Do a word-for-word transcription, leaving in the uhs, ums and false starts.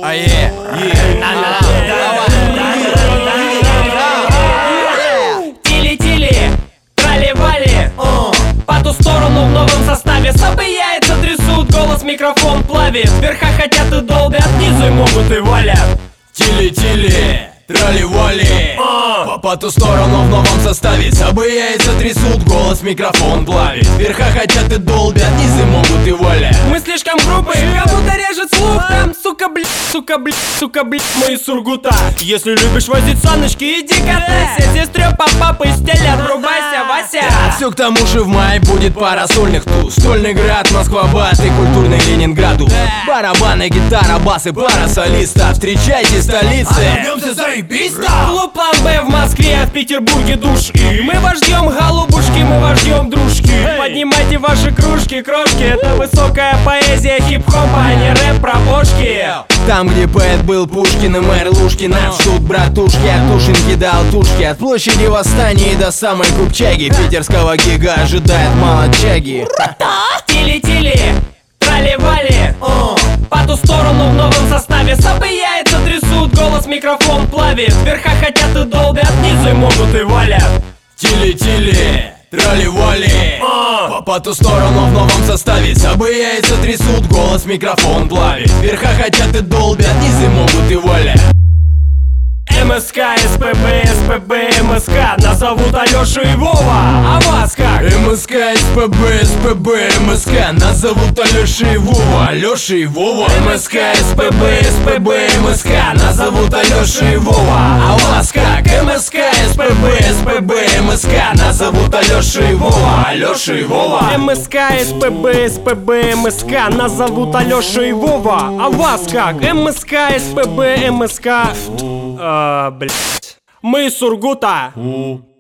А е, Тили-тили, трали-вали, по ту сторону в новом составе. Сабы яйца трясут, голос микрофон плавит. Вверха хотят и долбят, низу и могут и валят. Тили-тили, трали-вали, по ту сторону в новом составе. Сабы яйца трясут, голос микрофон плавит. Вверха хотят и долбят, низы могут и валят. Мы слишком грубые, кому-то режет слух. Там, сука, блядь, сука, блядь, сука, блядь, мы из Сургута. Если любишь возить саночки, иди катайся. Здесь трёпа папы стелят, врубайся, Вася. Все к тому же в мае будет пара сольных туз. Стольный град, Москва-Бат и культурный Ленинграду. Барабаны, гитара, бас и пара солистов. Встречайте столицы. Оторвёмся заебисто. Клуб План Б в Москве, а в Петербурге душ. И мы вас ждем, голубушки, мы вас ждем, дружки. Поднимайте ваши кружки, крошки. Это высокая поэзия хип-хопа, а не рэп про бошки. Там, где поэт был Пушкин и мэр Лушкин, нас ждут братушки, от Тушинки до Алтушки, от площади Восстания до самой Купчаги. Питерского гига ожидает молодчаги. Тили-тили, трали-вали, по ту сторону в новом составе. Сабы яйца трясут, голос микрофон плавит. Вверха хотят и долбят, низу и могут и валят. Тили-тили, трали-вали, по ту сторону в новом составе. Сабы яйца трясут, голос микрофон плавит. Вверха хотят и долбят, низы могут и валят. МСК, СПБ, СПБ, МСК, нас зовут Алёша и Вова, а вас как? МСК, СПБ, СПБ, МСК, нас зовут Алёша и Вова, Алёша и Вова. МСК, СПБ, СПБ, МСК, нас зовут Алёша и Вова, а вас как? МСК, СПБ, СПБ, МСК, нас зовут Алёша и Вова, Алёша и Вова. МСК, СПБ, СПБ, МСК, нас зовут Алёша и Вова, а вас как? МСК, СПБ, МСК, э, блять, мы из Сургута.